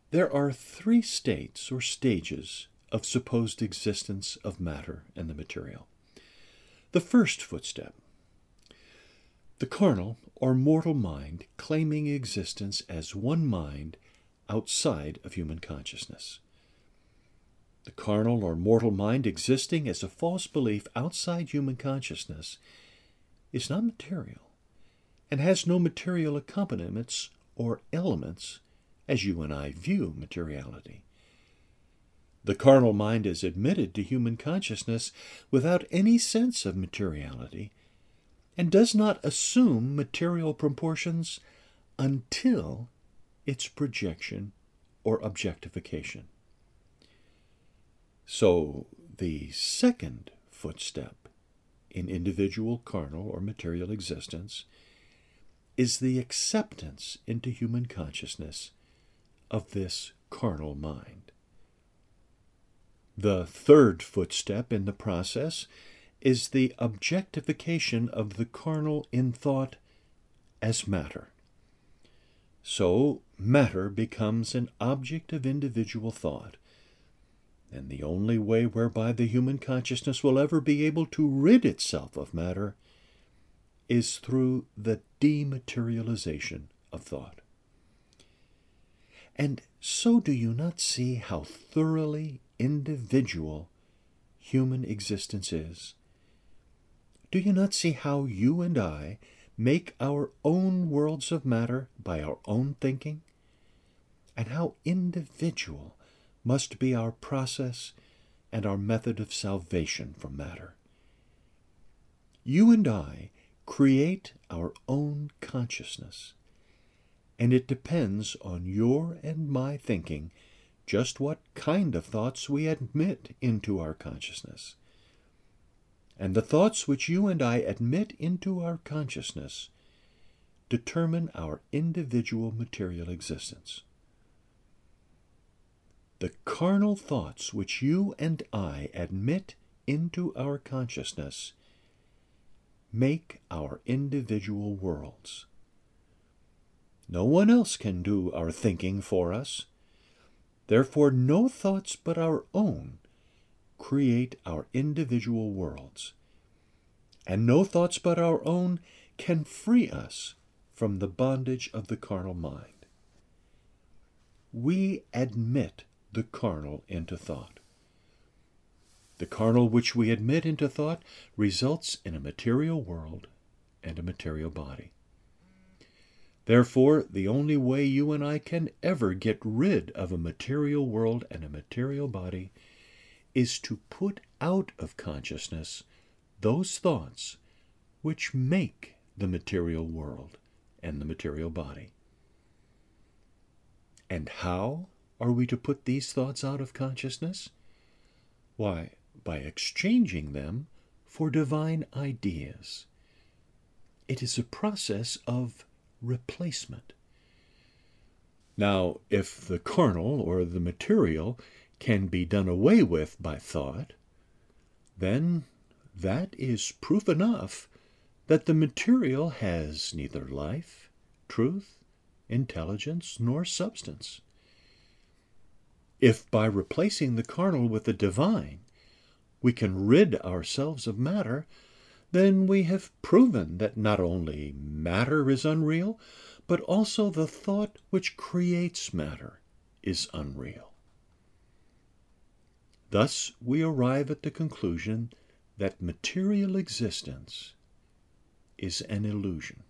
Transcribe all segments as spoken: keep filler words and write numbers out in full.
There are three states or stages of supposed existence of matter and the material. The first footstep, the carnal or mortal mind claiming existence as one mind outside of human consciousness. The carnal or mortal mind existing as a false belief outside human consciousness is not material and has no material accompaniments or elements as you and I view materiality. The carnal mind is admitted to human consciousness without any sense of materiality and does not assume material proportions until its projection or objectification. So, the second footstep in individual carnal or material existence is the acceptance into human consciousness of this carnal mind. The third footstep in the process is the objectification of the carnal in thought as matter. So, matter becomes an object of individual thought, and the only way whereby the human consciousness will ever be able to rid itself of matter is through the dematerialization of thought. And so do you not see how thoroughly individual human existence is? Do you not see how you and I make our own worlds of matter by our own thinking? And how individual must be our process and our method of salvation from matter? You and I create our own consciousness, and it depends on your and my thinking just what kind of thoughts we admit into our consciousness. And the thoughts which you and I admit into our consciousness determine our individual material existence. The carnal thoughts which you and I admit into our consciousness make our individual worlds. No one else can do our thinking for us. Therefore, no thoughts but our own create our individual worlds, and no thoughts but our own can free us from the bondage of the carnal mind. We admit the carnal into thought. The carnal which we admit into thought results in a material world and a material body. Therefore, the only way you and I can ever get rid of a material world and a material body is to put out of consciousness those thoughts which make the material world and the material body. And how are we to put these thoughts out of consciousness? Why, by exchanging them for divine ideas. It is a process of replacement. Now, if the carnal or the material can be done away with by thought, then that is proof enough that the material has neither life, truth, intelligence, nor substance. If by replacing the carnal with the divine, we can rid ourselves of matter, then we have proven that not only matter is unreal, but also the thought which creates matter is unreal. Thus we arrive at the conclusion that material existence is an illusion.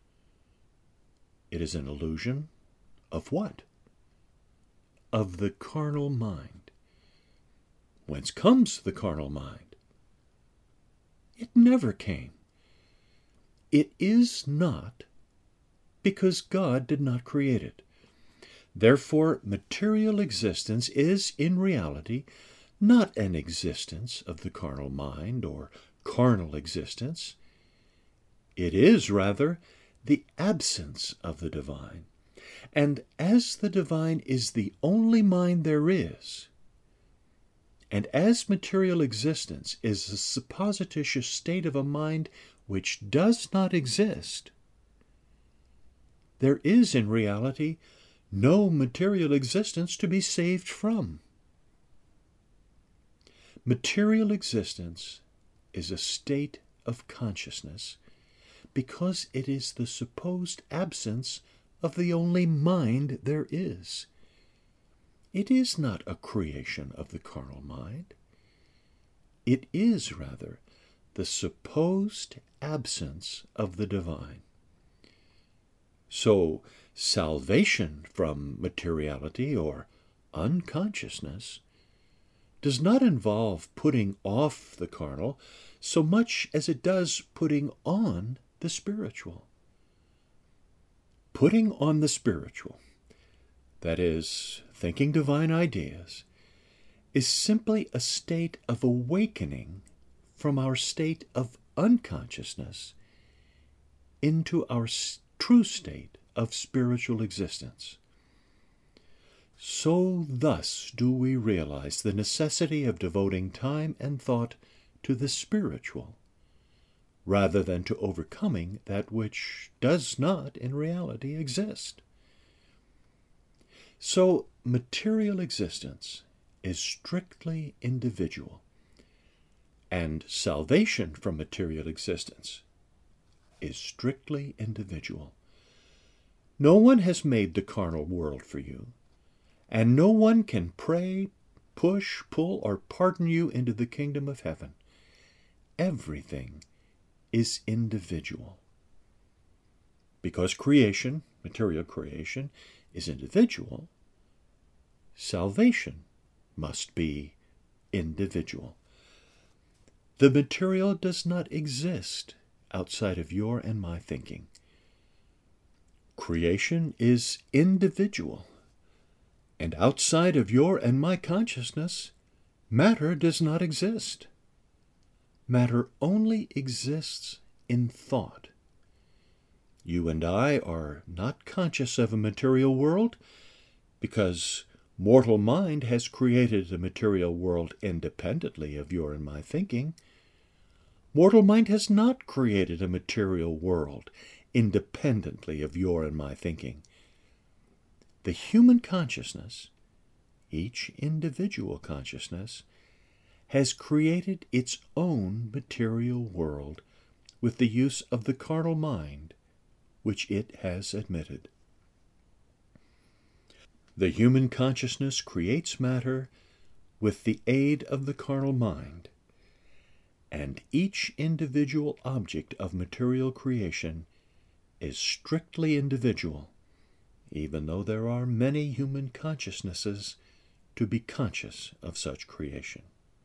It is an illusion of what? Of the carnal mind. Whence comes the carnal mind? It never came. It is not, because God did not create it. Therefore, material existence is, in reality, not an existence of the carnal mind or carnal existence. It is, rather, the absence of the divine. And as the divine is the only mind there is, and as material existence is a supposititious state of a mind which does not exist, there is in reality no material existence to be saved from. Material existence is a state of consciousness because it is the supposed absence of the only mind there is. It is not a creation of the carnal mind. It is, rather, the supposed absence of the divine. So, salvation from materiality or unconsciousness does not involve putting off the carnal so much as it does putting on the spiritual. Putting on the spiritual, that is, thinking divine ideas, is simply a state of awakening from our state of unconsciousness into our true state of spiritual existence. So thus do we realize the necessity of devoting time and thought to the spiritual, rather than to overcoming that which does not in reality exist. So material existence is strictly individual, and salvation from material existence is strictly individual. No one has made the carnal world for you, and no one can pray, push, pull, or pardon you into the kingdom of heaven. Everything is individual. Because creation, material creation, is individual, salvation must be individual. The material does not exist outside of your and my thinking. Creation is individual, and outside of your and my consciousness, matter does not exist. Matter only exists in thought. You and I are not conscious of a material world because mortal mind has created a material world independently of your and my thinking. Mortal mind has not created a material world independently of your and my thinking. The human consciousness, each individual consciousness, has created its own material world with the use of the carnal mind, which it has admitted. The human consciousness creates matter with the aid of the carnal mind, and each individual object of material creation is strictly individual, even though there are many human consciousnesses to be conscious of such creation.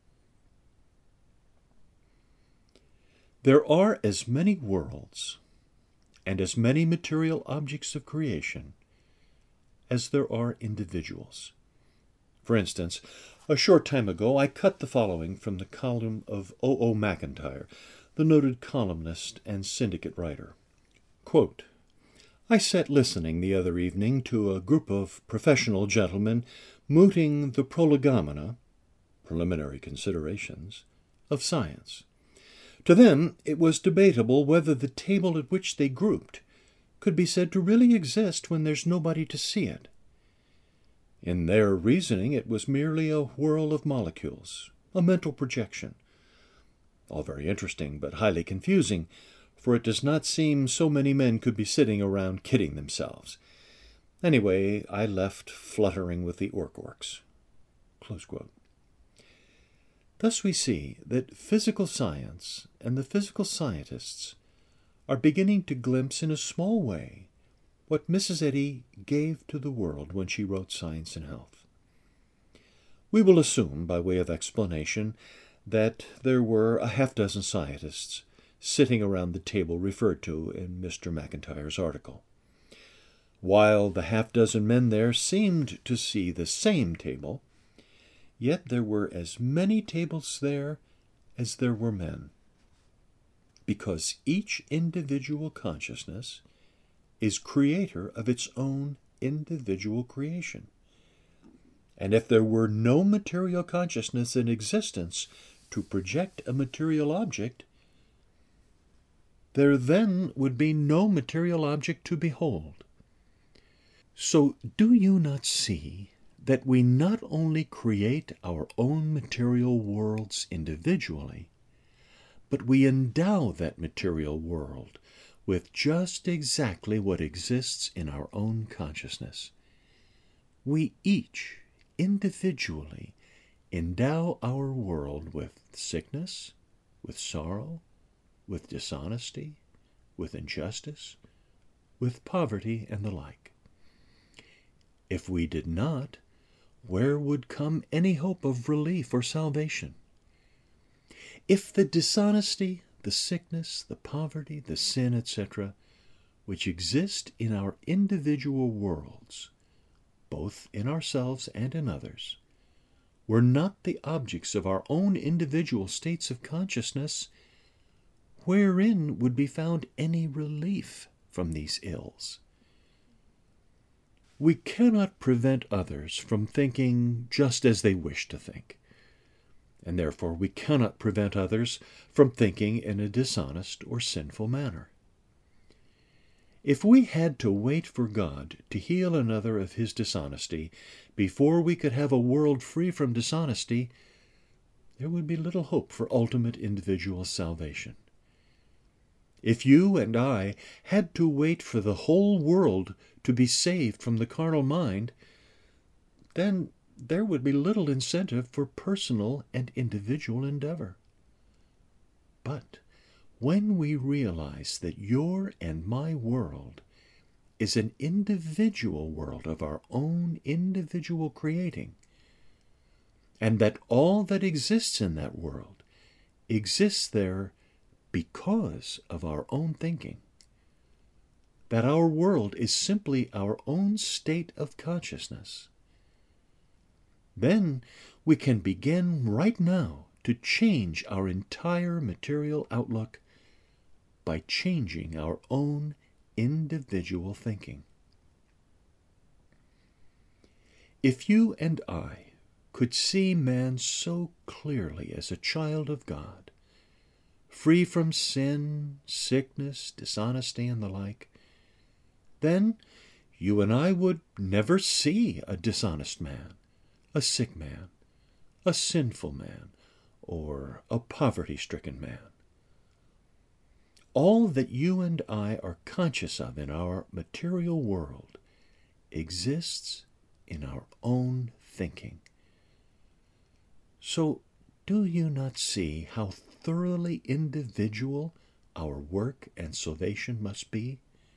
There are as many worlds and as many material objects of creation as there are individuals. For instance, a short time ago I cut the following from the column of O O McIntyre, the noted columnist and syndicate writer. Quote, I sat listening the other evening to a group of professional gentlemen mooting the prolegomena, preliminary considerations, of science. To them it was debatable whether the table at which they grouped could be said to really exist when there's nobody to see it. In their reasoning it was merely a whirl of molecules, a mental projection. All very interesting, but highly confusing, for it does not seem so many men could be sitting around kidding themselves. Anyway, I left fluttering with the orc-orcs. Close quote. Thus we see that physical science and the physical scientists are beginning to glimpse in a small way what Missus Eddy gave to the world when she wrote Science and Health. We will assume, by way of explanation, that there were a half-dozen scientists sitting around the table referred to in Mister McIntyre's article. While the half-dozen men there seemed to see the same table, yet there were as many tables there as there were men, because each individual consciousness is creator of its own individual creation. And if there were no material consciousness in existence to project a material object, there then would be no material object to behold. So do you not see that we not only create our own material worlds individually, but we endow that material world with just exactly what exists in our own consciousness? We each, individually, endow our world with sickness, with sorrow, with dishonesty, with injustice, with poverty, and the like. If we did not, where would come any hope of relief or salvation? If the dishonesty, the sickness, the poverty, the sin, et cetera, which exist in our individual worlds, both in ourselves and in others, were not the objects of our own individual states of consciousness, wherein would be found any relief from these ills? We cannot prevent others from thinking just as they wish to think, and therefore we cannot prevent others from thinking in a dishonest or sinful manner. If we had to wait for God to heal another of his dishonesty before we could have a world free from dishonesty, there would be little hope for ultimate individual salvation. If you and I had to wait for the whole world to be saved from the carnal mind, then there would be little incentive for personal and individual endeavor. But when we realize that your and my world is an individual world of our own individual creating, and that all that exists in that world exists there because of our own thinking, that our world is simply our own state of consciousness, then we can begin right now to change our entire material outlook by changing our own individual thinking. If you and I could see man so clearly as a child of God, free from sin, sickness, dishonesty, and the like, then you and I would never see a dishonest man, a sick man, a sinful man, or a poverty-stricken man. All that you and I are conscious of in our material world exists in our own thinking. So do you not see how thoroughly individual our work and salvation must be?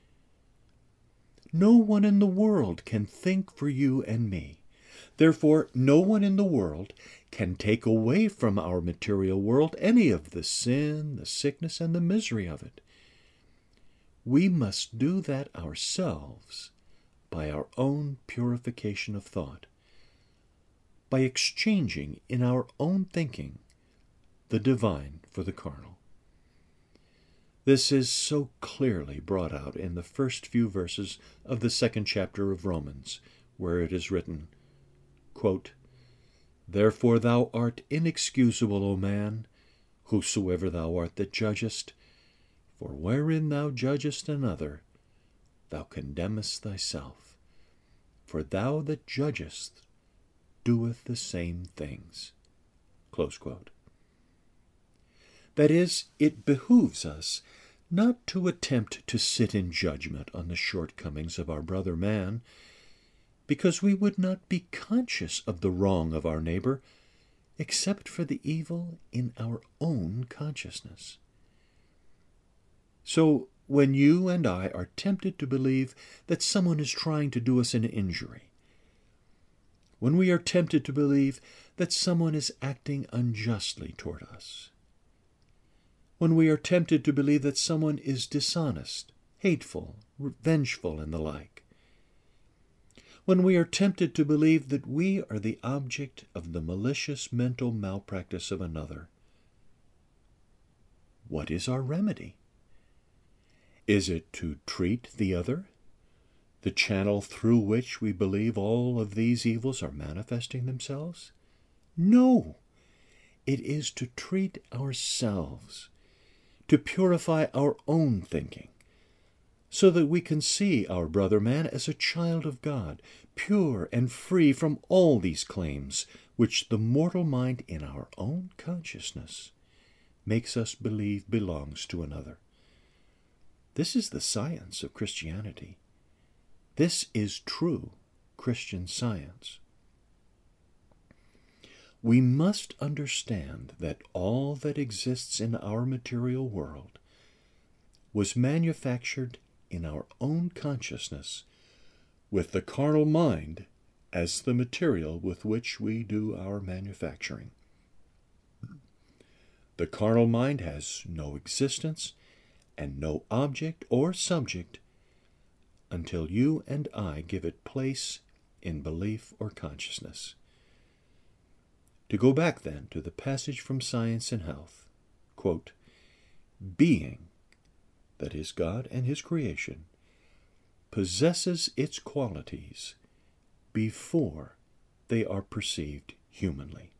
No one in the world can think for you and me. Therefore, no one in the world can take away from our material world any of the sin, the sickness, and the misery of it. We must do that ourselves by our own purification of thought, by exchanging in our own thinking the divine for the carnal. This is so clearly brought out in the first few verses of the second chapter of Romans, where it is written, quote, "Therefore thou art inexcusable, O man, whosoever thou art that judgest, for wherein thou judgest another, thou condemnest thyself. For thou that judgest doeth the same things." Close quote. That is, it behooves us not to attempt to sit in judgment on the shortcomings of our brother man, because we would not be conscious of the wrong of our neighbor except for the evil in our own consciousness. So when you and I are tempted to believe that someone is trying to do us an injury, when we are tempted to believe that someone is acting unjustly toward us, when we are tempted to believe that someone is dishonest, hateful, vengeful, and the like, when we are tempted to believe that we are the object of the malicious mental malpractice of another, what is our remedy? Is it to treat the other, the channel through which we believe all of these evils are manifesting themselves? No, it is to treat ourselves, to purify our own thinking, so that we can see our brother man as a child of God, pure and free from all these claims which the mortal mind in our own consciousness makes us believe belongs to another. This is the science of Christianity. This is true Christian science. We must understand that all that exists in our material world was manufactured in our own consciousness, with the carnal mind as the material with which we do our manufacturing. The carnal mind has no existence and no object or subject until you and I give it place in belief or consciousness. To go back then to the passage from Science and Health, quote, being, that is God and his creation, possesses its qualities before they are perceived humanly.